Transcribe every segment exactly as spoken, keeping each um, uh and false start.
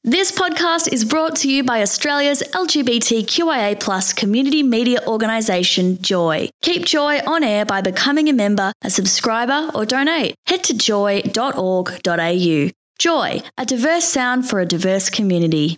This podcast is brought to you by Australia's L G B T Q I A plus community media organisation, Joy. Keep Joy on air by becoming a member, a subscriber or donate. Head to joy dot org dot a u. Joy, a diverse sound for a diverse community.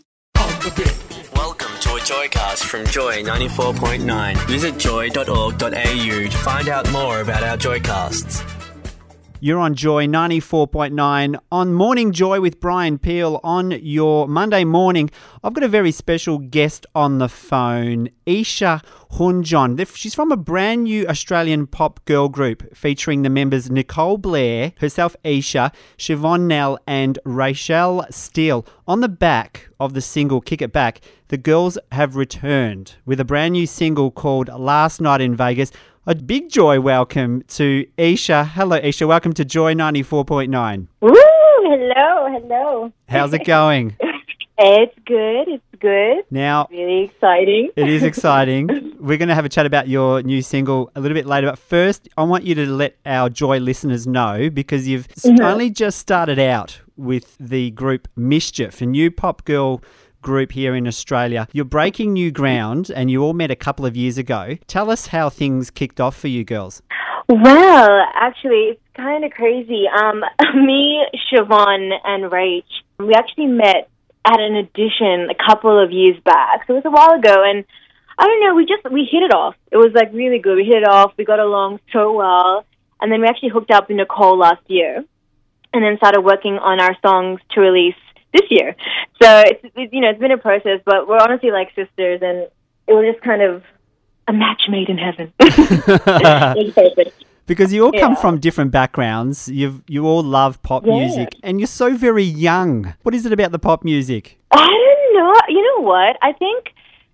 Welcome to a Joycast from Joy ninety-four point nine. Visit joy dot org dot a u to find out more about our Joycasts. You're on Joy ninety-four point nine on Morning Joy with Brian Peel on your Monday morning. I've got a very special guest on the phone, Isha Hunjon. She's from a brand new Australian pop girl group featuring the members Nicole Blair, herself Isha, Siobhan Nell and Rachel Steele. On the back of the single Kick It Back, the girls have returned with a brand new single called Last Night in Vegas. A big joy welcome to Isha. Hello, Isha. Welcome to Joy ninety-four point nine. Woo! Hello, hello. How's it going? It's good. It's good. Now, really exciting. It is exciting. We're going to have a chat about your new single a little bit later. But first, I want you to let our Joy listeners know, because you've mm-hmm. only just started out with the group Mischief, a new pop girl group here in Australia. You're breaking new ground and you all met a couple of years ago. Tell us how things kicked off for you girls. Well, actually, it's kind of crazy. Um, me, Siobhan, and Rach, we actually met at an audition a couple of years back. So it was a while ago, and I don't know, we just, we hit it off. It was like really good. We hit it off. We got along so well. And then we actually hooked up with Nicole last year and then started working on our songs to release this year. So it's, it's you know it's been a process, but we're honestly like sisters, and it was just kind of a match made in heaven. It's perfect. Because you all come yeah. from different backgrounds. You you all love pop yeah. music, and you're so very young. What is it about the pop music? I don't know. You know what? I think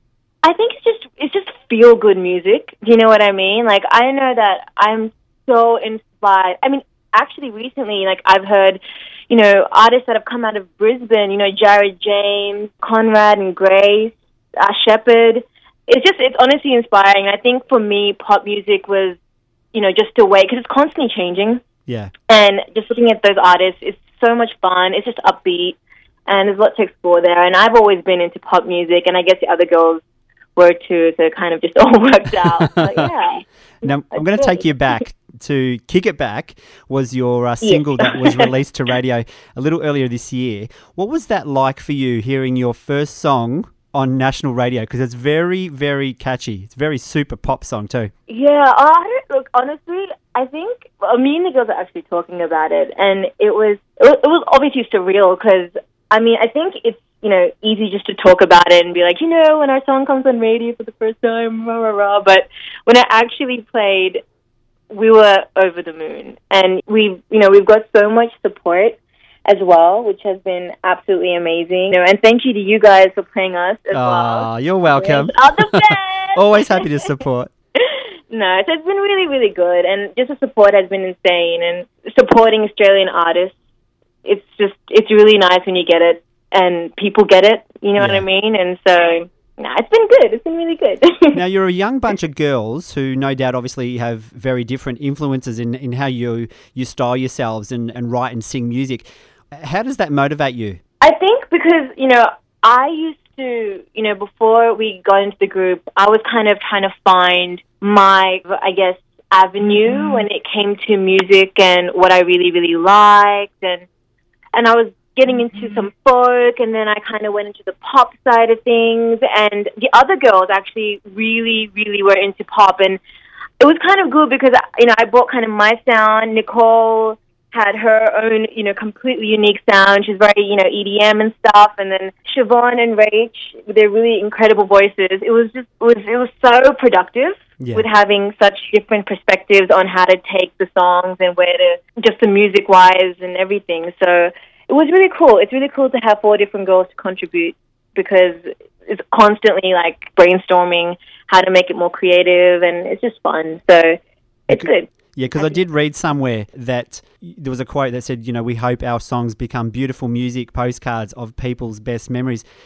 I think it's just it's just feel good music. Do you know what I mean? Like, I know that I'm so inspired. I mean, actually, recently, like I've heard, you know, artists that have come out of Brisbane, you know, Jared James, Conrad and Grace, uh, Shepherd. It's just, it's honestly inspiring. I think for me, pop music was, you know, just a way, because it's constantly changing. Yeah. And just looking at those artists, it's so much fun. It's just upbeat, and there's lots to explore there. And I've always been into pop music, and I guess the other girls were too, so it kind of just all worked out. But yeah. Now, I'm going to take you back to Kick It Back, was your uh, single yeah. that was released to radio a little earlier this year. What was that like for you, hearing your first song on national radio? Because it's very, very catchy. It's a very super pop song too. Yeah, I don't, look, honestly, I think, well, me and the girls are actually talking about it, and it was, it was, it was obviously surreal, because, I mean, I think it's, you know, easy just to talk about it and be like, you know, when our song comes on radio for the first time, rah, rah, rah. But when I actually played, we were over the moon. And we've, you know, we've got so much support as well, which has been absolutely amazing. You know, and thank you to you guys for playing us as oh, well. Oh, you're welcome. All the best. Always happy to support. No, so it's been really, really good. And just the support has been insane. And supporting Australian artists, it's just, it's really nice when you get it and people get it, you know yeah. what I mean? And so, nah, it's been good. It's been really good. Now, you're a young bunch of girls who no doubt obviously have very different influences in, in how you, you style yourselves and, and write and sing music. How does that motivate you? I think because, you know, I used to, you know, before we got into the group, I was kind of trying to find my, I guess, avenue mm. when it came to music and what I really, really liked. And, and I was getting into some folk, and then I kind of went into the pop side of things, and the other girls actually really, really were into pop, and it was kind of good because, you know, I brought kind of my sound. Nicole had her own, you know, completely unique sound. She's very, you know, E D M and stuff, and then Siobhan and Rach, with their really incredible voices. It was just, it was, it was so productive yeah. with having such different perspectives on how to take the songs and where to, just the music-wise and everything, so it was really cool. It's really cool to have four different girls to contribute, because it's constantly like brainstorming how to make it more creative, and it's just fun. So it's good. Yeah, because I did read somewhere that there was a quote that said, you know, we hope our songs become beautiful music postcards of people's best memories.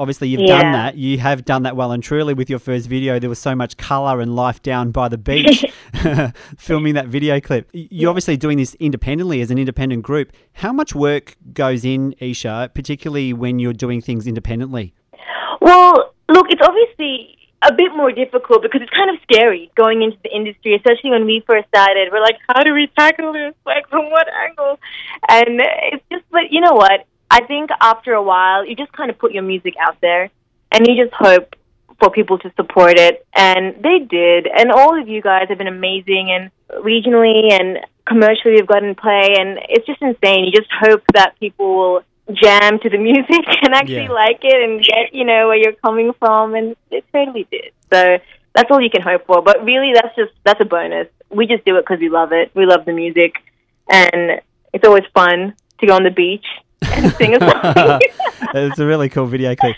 obviously you've Yeah. done that. You have done that well and truly with your first video. There was so much colour and life down by the beach filming that video clip. You're obviously doing this independently as an independent group. How much work goes in, Isha, particularly when you're doing things independently? Well, look, it's obviously a bit more difficult because it's kind of scary going into the industry, especially when we first started. We're like, how do we tackle this? Like, from what angle? And it's just, but you know what? I think after a while, you just kind of put your music out there and you just hope for people to support it. And they did. And all of you guys have been amazing, and regionally and commercially we've gotten play, and it's just insane. You just hope that people will jam to the music and actually Yeah. like it and get, you know, where you're coming from, and it totally did. So that's all you can hope for. But really, that's just, that's a bonus. We just do it because we love it. We love the music, and it's always fun to go on the beach and sing a song. It's a really cool video clip.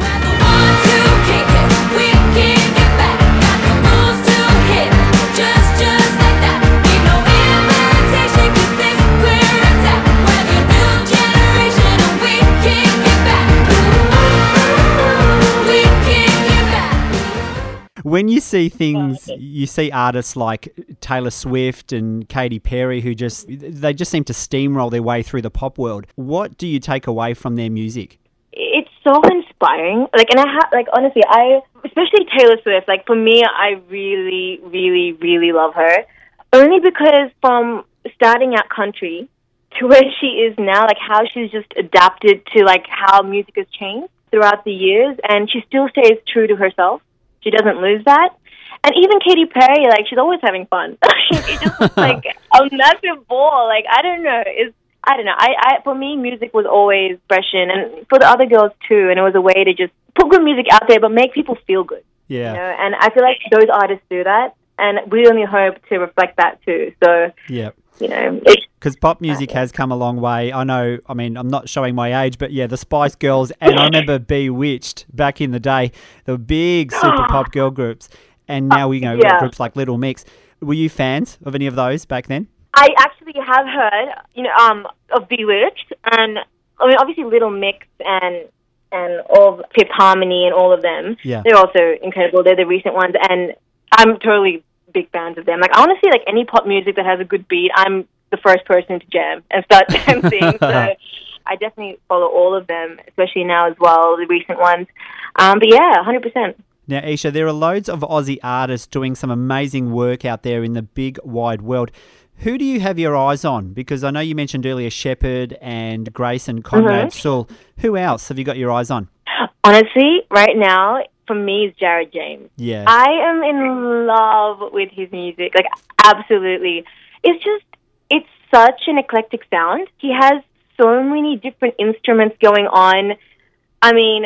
When you see things, you see artists like Taylor Swift and Katy Perry who just, they just seem to steamroll their way through the pop world. What do you take away from their music? It's so inspiring. Like, and I ha- like, honestly, I, especially Taylor Swift, like, for me, I really, really, really love her. Only because from starting out country to where she is now, like, how she's just adapted to, like, how music has changed throughout the years, and she still stays true to herself. She doesn't lose that. And even Katy Perry, like, she's always having fun. She just looks like a massive ball. Like, I don't know. It's, I don't know. I, I, for me, music was always expression, and for the other girls too. And it was a way to just put good music out there, but make people feel good. Yeah. You know? And I feel like those artists do that, and we only hope to reflect that too. So, Yeah. you know, it's, Because pop music has come a long way. I know, I mean, I'm not showing my age, but yeah, the Spice Girls, and I remember Bewitched back in the day. They were big super pop girl groups. And now we, you know, we've got Yeah. groups like Little Mix. Were you fans of any of those back then? I actually have heard, you know, um, of Bewitched, and I mean, obviously Little Mix and and all of Fifth Harmony and all of them. Yeah. They're also incredible. They're the recent ones, and I'm totally big fans of them. Like, honestly, like any pop music that has a good beat, I'm the first person to jam and start dancing. So I definitely follow all of them, especially now as well, the recent ones. Um, but yeah, one hundred percent. Now, Isha, there are loads of Aussie artists doing some amazing work out there in the big wide world. Who do you have your eyes on? Because I know you mentioned earlier Shepherd and Grace and Conrad Mm-hmm. Sewell. Who else have you got your eyes on? Honestly, right now, for me, is Jared James. Yeah. I am in love with his music. Like, absolutely. It's just, it's such an eclectic sound. He has so many different instruments going on. I mean,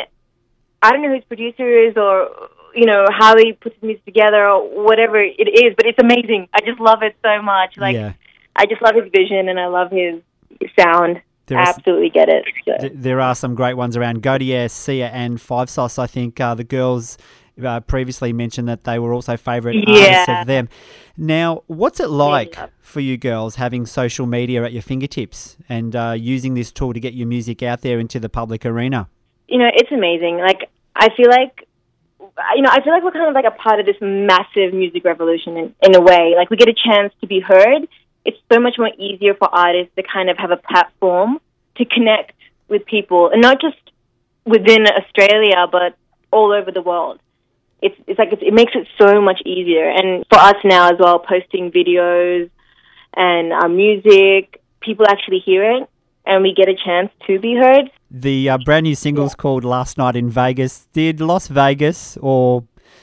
I don't know who his producer is or, you know, how he puts his music together or whatever it is, but it's amazing. I just love it so much. Like, Yeah. I just love his vision and I love his sound. There I is- absolutely get it. So. Th- There are some great ones around. Godier, Sia and Five Sauce, I think uh, the girls uh, previously mentioned that they were also favourite artists Yeah. of them. Now, what's it like Yeah. for you girls having social media at your fingertips and uh, using this tool to get your music out there into the public arena? You know, it's amazing. Like, I feel like, you know, I feel like we're kind of like a part of this massive music revolution in, in a way. Like, we get a chance to be heard. It's so much more easier for artists to kind of have a platform to connect with people, and not just within Australia, but all over the world. It's it's like it's, it makes it so much easier. And for us now as well, posting videos and our music, people actually hear it, and we get a chance to be heard. The uh, brand new single's called Last Night in Vegas. Did Las Vegas or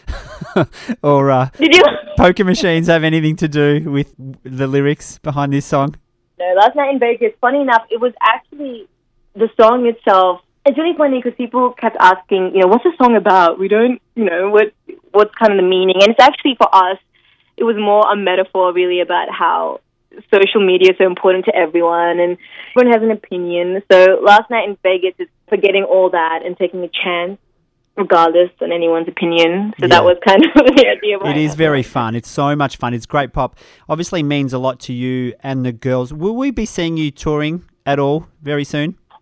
or uh, Did you? poker machines have anything to do with the lyrics behind this song? No, Last Night in Vegas, funny enough, it was actually the song itself. It's really funny because people kept asking, you know, what's the song about? We don't, you know, what what's kind of the meaning? And it's actually, for us, it was more a metaphor really about how social media is so important to everyone and everyone has an opinion. So Last Night in Vegas is forgetting all that and taking a chance regardless on anyone's opinion. So Yeah. that was kind of the idea behind It is it. very fun. It's so much fun. It's great pop. Obviously means a lot to you and the girls. Will we be seeing you touring at all very soon?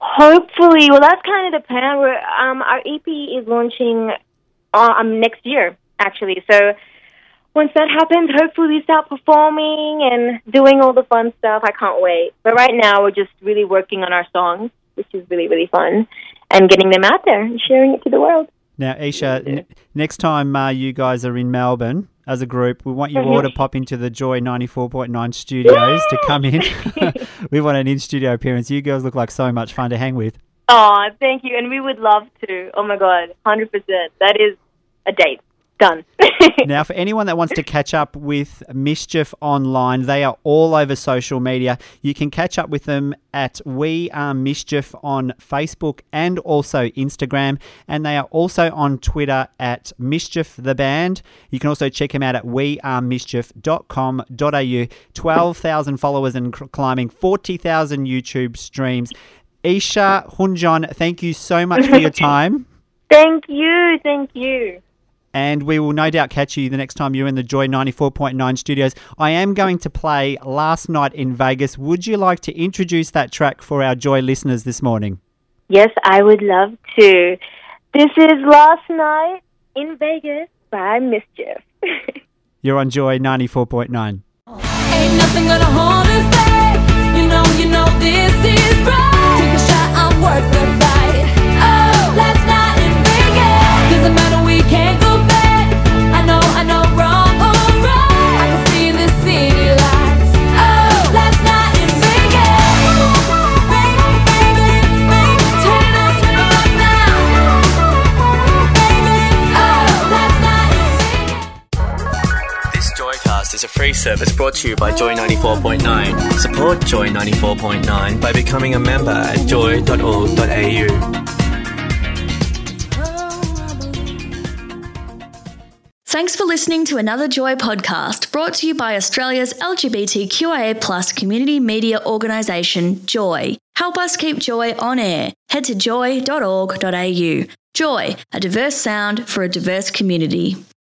Hopefully, well, that's kind of the plan. We're, um, our E P is launching uh, um, next year, actually. So once that happens, hopefully we start performing and doing all the fun stuff. I can't wait. But right now, we're just really working on our songs, which is really, really fun, and getting them out there and sharing it to the world. Now, Isha, n- next time uh, you guys are in Melbourne as a group, we want you all to pop into the Joy ninety-four point nine studios to come in. We want an in-studio appearance. You girls look like so much fun to hang with. Oh, thank you. And we would love to. Oh, my God, one hundred percent. That is a date. Done. Now, for anyone that wants to catch up with Mischief online, they are all over social media. You can catch up with them at We Are Mischief on Facebook and also Instagram. And they are also on Twitter at Mischief the Band. You can also check them out at we are mischief dot com dot a u. twelve thousand followers and climbing, forty thousand YouTube streams. Isha Hunjon, thank you so much for your time. Thank you. Thank you. And we will no doubt catch you the next time you're in the Joy ninety-four point nine studios. I am going to play Last Night in Vegas. Would you like to introduce that track for our Joy listeners this morning? Yes, I would love to. This is Last Night in Vegas by Mischief. You're on Joy ninety-four point nine. Ain't nothing gonna hold us back. You know, you know this is right. Take a shot, I'm worth the fight. Oh, last night in Vegas. Doesn't matter, we can't go back. I know, I know, wrong or right. I can see the city lights. Oh, last night in Vegas. Vegas, Vegas, Vegas. Turn up, turn up now. Vegas. Oh, last night in Vegas. This Joycast is a free service brought to you by Joy ninety-four point nine. Support Joy ninety-four point nine by becoming a member at joy dot org dot a u. Thanks for listening to another Joy podcast brought to you by Australia's L G B T Q I A plus community media organisation, Joy. Help us keep Joy on air. Head to joy dot org dot a u. Joy, a diverse sound for a diverse community.